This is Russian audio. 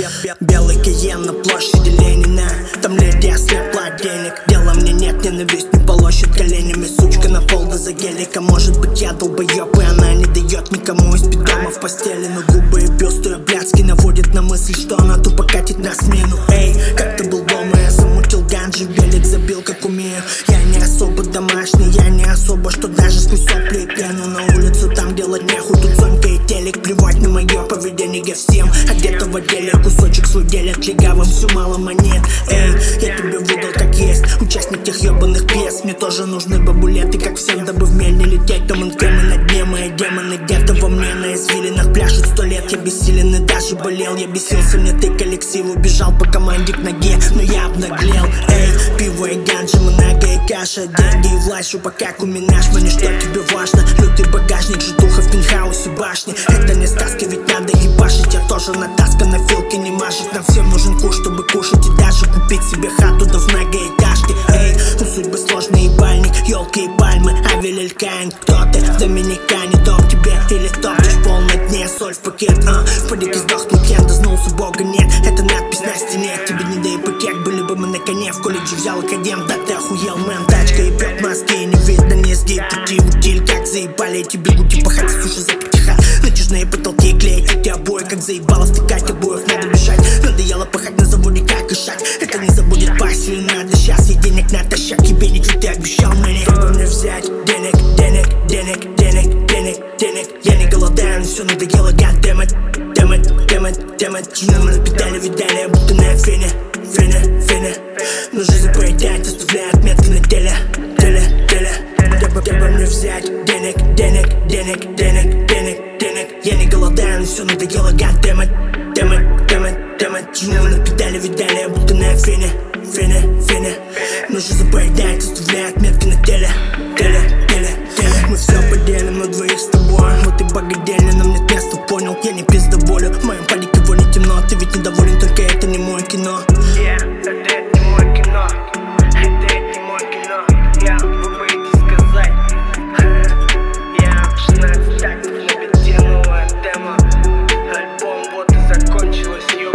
Белый Кайен на площади Ленина. Там леди ослепла от денег. Дела мне нет, ненависть не полощет коленями. Сучка на пол да за гелика. Может быть я долбоёб, и она не дает никому из дома в постели. Но губы и бюст ее блядский наводит на мысль, что она тупо катит на смену. Эй, как ты был дома, я замутил ганджи, велик забил как умею. Я не особо домашний, я не особо, что даже сквозь сопли и пену. На улицу там делать нехуй, тут Сонька и телек. Плевать на мое поведение всем, а где-то в отделе кусочек свой делят легавым, все мало монет. Эй, я тебе выдал как есть, участник тех ебаных пьес. Мне тоже нужны бабулеты, как всем, дабы в мель не лететь. Там инкремы на дне, мои демоны где-то во мне на извилинах пляшут 100 лет. Я бессилен и даже болел, я бесился, мне тыкали ксиву. Бежал по команде к ноге, но я обнаглел. Эй, пиво и ганджа, много и каша, деньги и власть, шупа как у меня. Мне что тебе важно? Лютый багажник, житуха в пентхаусе башни. Это не сказка, ведь надо ебашить. Я тоже натаскан, на филке не мажет. Нам всем нужен куш, чтобы кушать и даже купить себе хату да в многоэтажке. Эй, у судьбы сложный ебальник, елки и пальмы, Авель Эль Каин. Кто ты? В Доминикане, дом тебе или топчешь пол на дне, соль в пакет. В падике сдохнул Кен, снулся бога нет. Это надпись на стене, тебе не до ипотек. Были бы мы на коне, в колледже взял академ. Да ты охуел, мэн, тачка и пьет мозги. Не видно низги, пути в утиль, как заебали эти бегути пахать, суши за пятиха. Натяжные потолки клеить эти обои, как заебало втыкать обоев. Надо бежать, надоело пахать на заводе, как и шаг. Это не забудет пассию, надо сейчас. И денег натощак, тебе ничего ты обещал мне. Чтобы мне взять денег, денег, денег, денег, денег, денег. Я не голодаю, но все надоело, goddammit, dammit, dammit, dammit. Жму на педали, видали, будто на фене, фене, фене. Но жизнь поедает, оставляет метки на теле, теле, теле. Где бы мне взять денег, денег, денег, денег, денег, денег. Я не голодаю, но все надоело, goddammit, dammit, dammit, dammit. Жму на педали, видали, будто на фене, фене, фене. Но жизнь поедает, оставляет метки на теле, теле, теле, теле. Мы все поделим на двоих с тобой. Вот и богадельня, нам нет места, понял? Я не пиздоболю, в моем падике воне темно. Ты ведь недоволен, только это не мое кино. Это не мое кино, это не мое кино. Вы боитесь сказать. Я 16 тактов на бите, новая тема. Альбом вот и закончилась.